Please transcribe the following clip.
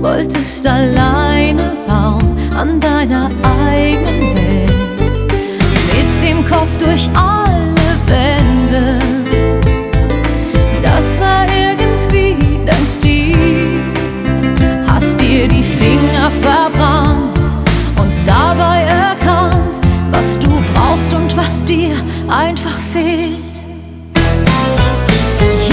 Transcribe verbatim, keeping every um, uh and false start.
wolltest alleine bauen an deiner eigenen Welt, mit dem Kopf durch all